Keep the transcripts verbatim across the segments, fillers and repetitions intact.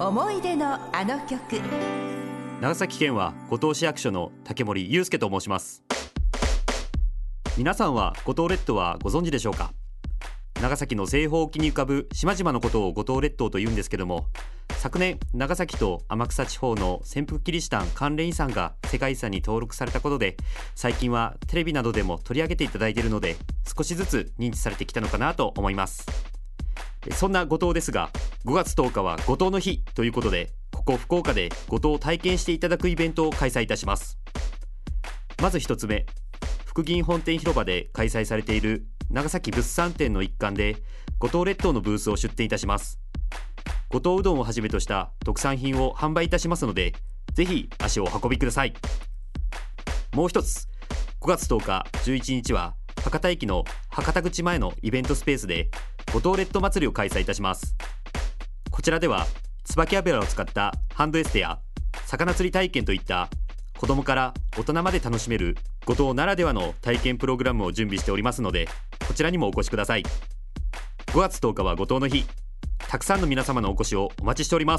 思い出のあの曲。 長崎県は五島市役所の竹森祐介と申します。皆さんは五島列島はご存知でしょうか。長崎の西方沖に浮かぶ島々のことを五島列島と言うんですけども、昨年長崎と天草地方の潜伏キリシタン関連遺産が世界遺産に登録されたことで、最近はテレビなどでも取り上げていただいているので、少しずつ認知されてきたのかなと思います。そんな五島ですが、ごがつとおかは五島の日ということで、ここ福岡で五島を体験していただくイベントを開催いたします。まず一つ目、福銀本店広場で開催されている長崎物産展の一環で五島列島のブースを出展いたします。五島うどんをはじめとした特産品を販売いたしますので、ぜひ足をお運びください。もう一つ、ごがつとおかじゅういちにちは博多駅の博多口前のイベントスペースで五島列島祭りを開催いたします。こちらでは椿油を使ったハンドエステや魚釣り体験といった子供から大人まで楽しめる五島ならではの体験プログラムを準備しておりますので、こちらにもお越しください。ごがつとおかは五島の日、たくさんの皆様のお越しをお待ちしております。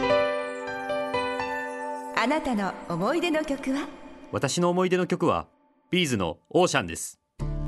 あなたの思い出の曲は？ 私の思い出の曲はビーズのオーシャンです。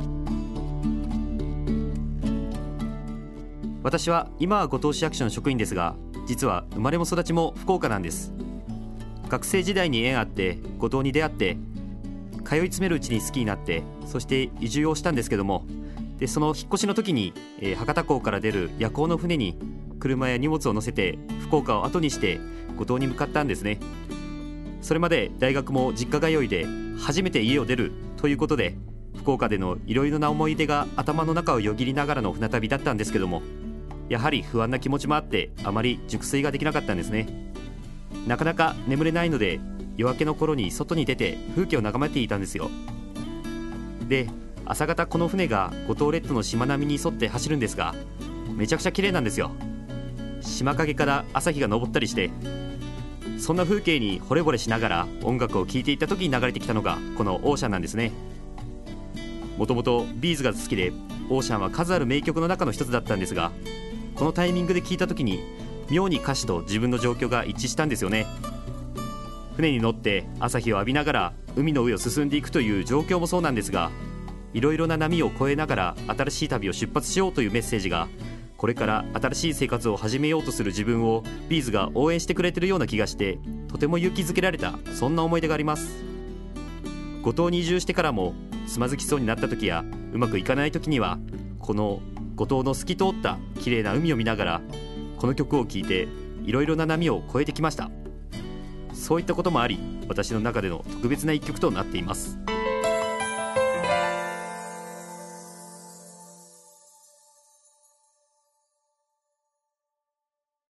私は今は五島市役所の職員ですが、実は生まれも育ちも福岡なんです。学生時代に縁あって五島に出会って、通い詰めるうちに好きになって、そして移住をしたんですけども、でその引っ越しの時に、えー、博多港から出る夜行の船に車や荷物を乗せて福岡を後にして五島に向かったんですね。それまで大学も実家通いで初めて家を出るということで、福岡でのいろいろな思い出が頭の中をよぎりながらの船旅だったんですけども、やはり不安な気持ちもあってあまり熟睡ができなかったんですね。なかなか眠れないので、夜明けの頃に外に出て風景を眺めていたんですよ。で、朝方この船が五島列島の島並みに沿って走るんですが、めちゃくちゃ綺麗なんですよ。島陰から朝日が昇ったりして、そんな風景に惚れ惚れしながら音楽を聴いていた時に流れてきたのがこのオーシャンなんですね。もともとビーズが好きで、オーシャンは数ある名曲の中の一つだったんですが、このタイミングで聴いた時に妙に歌詞と自分の状況が一致したんですよね。船に乗って朝日を浴びながら海の上を進んでいくという状況もそうなんですが、いろいろな波を越えながら新しい旅を出発しようというメッセージが、これから新しい生活を始めようとする自分をビーズが応援してくれてるような気がして、とても勇気づけられた、そんな思い出があります。五島に移住してからもつまずきそうになった時やうまくいかない時には、この五島の透き通った綺麗な海を見ながらこの曲を聴いていろいろな波を越えてきました。そういったこともあり、私の中での特別な一曲となっています。